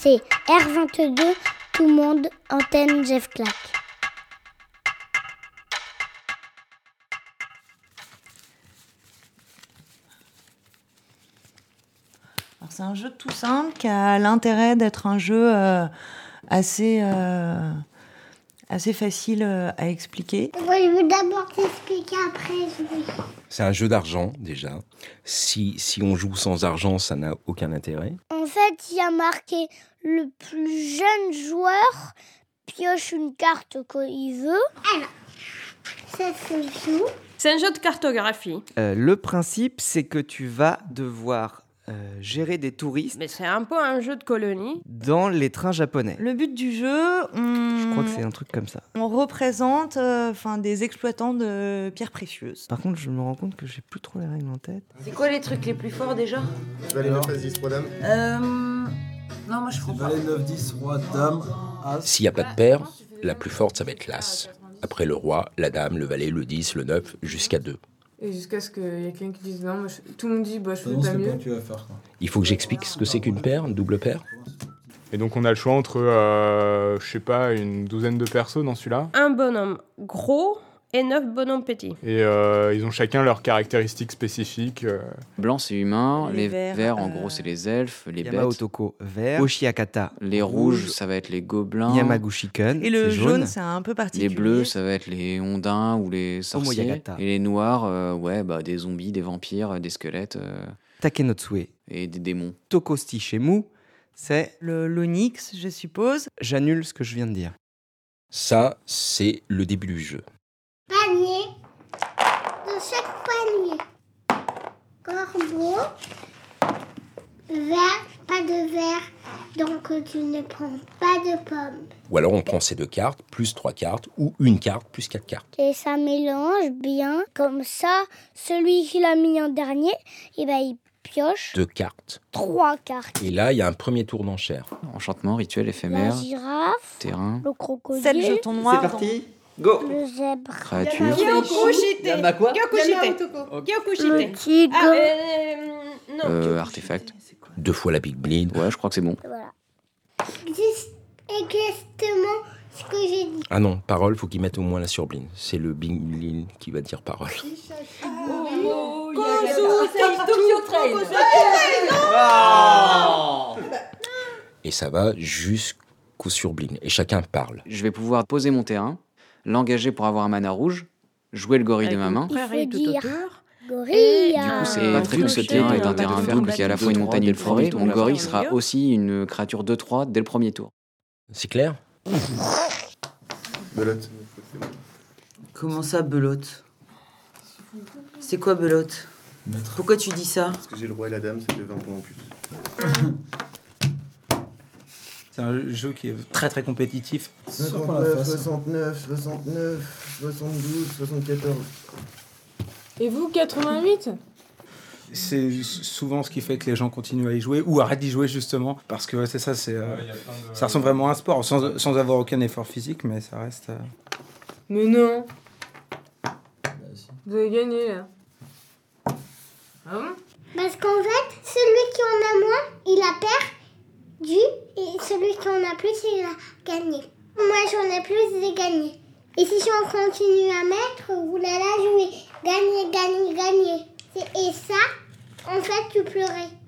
C'est R22, tout le monde, antenne Jeff Clack. Alors, c'est un jeu tout simple qui a l'intérêt d'être un jeu assez facile à expliquer. Je veux d'abord t'expliquer après jouer. C'est un jeu d'argent, déjà. Si on joue sans argent, ça n'a aucun intérêt. En fait, il y a marqué le plus jeune joueur pioche une carte qu'il veut. Alors, ça se joue. C'est un jeu de cartographie. Le principe, c'est que tu vas devoir gérer des touristes Mais c'est un peu un jeu de colonie. dans les trains japonais. Le but du jeu, Je crois que c'est un truc comme ça. on représente des exploitants de pierres précieuses. Par contre, je me rends compte que j'ai plus trop les règles en tête. C'est quoi les trucs les plus forts déjà? Valet 9, As 10, Roi Dame. Non, moi je crois pas. Valet 9, 10, Roi, Dame, As. S'il n'y a pas de paire, la plus forte, ça va être l'As. Après le Roi, la Dame, le Valet, le 10, le 9, jusqu'à 2. Et jusqu'à ce qu'il y ait quelqu'un qui dise non, tout le monde dit je fais Non, pas c'est mieux. pas que tu vas faire, quoi. Il faut que j'explique ce que c'est qu'une paire, une double paire. Et donc on a le choix entre, une douzaine de persos dans celui-là. Un bonhomme gros et 9 bonhommes petits. Et ils ont chacun leurs caractéristiques spécifiques. Blanc, c'est humain. Les Les verts, en gros, c'est les elfes, les Yamao bêtes. Toko, vert. Oshiakata, Les rouges, ça va être les gobelins. Yamaguchi-kun, Et le c'est jaune, c'est un peu Les particulier. bleus, ça va être les ondins ou les sorciers. Omoyagata. Et les noirs, des zombies, des vampires, des squelettes Takenotsue. et des démons. Tokosti Shemu, c'est... L'onyx, je suppose. J'annule ce que je viens de dire. Ça, c'est le début du jeu. Panier. Dans chaque panier. Corbeau. Vert. Pas de vert. Donc tu ne prends pas de pommes. Ou alors on prend ces 2 cartes, plus 3 cartes, ou une carte, plus 4 cartes. Et ça mélange bien. Comme ça, celui qui l'a mis en dernier, il pioche 2 cartes. 3 cartes. Et là, il y a un premier tour d'enchère. Enchantement, rituel La éphémère, girafe, terrain, le crocodile, 7 jetons noirs. C'est parti, go. le zèbre, créature. Kyokushite. Yama quoi le Kyokushite. tigre. Non. Artefact. 2 fois la Big Blind. Ouais, je crois que c'est bon. Voilà. Exactement ce que j'ai dit. Ah non, parole, faut qu'ils mettent au moins la surbline. C'est le Big Blind qui va dire parole. Et ça va jusqu'au surbline. Et chacun parle. Je vais pouvoir poser mon terrain, l'engager pour avoir un mana rouge, jouer le gorille de ma main. Il faut Prairie tout dire. autour. Gorille. Du coup, c'est Ah, très cool. Ce terrain est un terrain double qui est à la fois une montagne et une forêt. Mon gorille sera aussi une créature 2-3 dès le premier tour. C'est clair? Belote. Comment ça, belote? C'est quoi belote? Pourquoi tu dis ça? Parce que j'ai le Roi et la Dame, c'est que 20 points en plus. C'est un jeu qui est très très compétitif. 59, 69, 72, 74. Et vous, 88? C'est souvent ce qui fait que les gens continuent à y jouer ou arrêtent d'y jouer justement parce que c'est ça, ça ressemble vraiment à un sport sans avoir aucun effort physique, mais ça reste. Mais non. Vous avez gagné là. Ah bon? Parce qu'en fait, celui qui en a moins, il a perdu. Et celui qui en a plus, il a gagné. Moi, j'en ai plus, j'ai gagné. Et si on continue à mettre, oulala, jouer, gagner. Et ça, en fait, tu pleurais.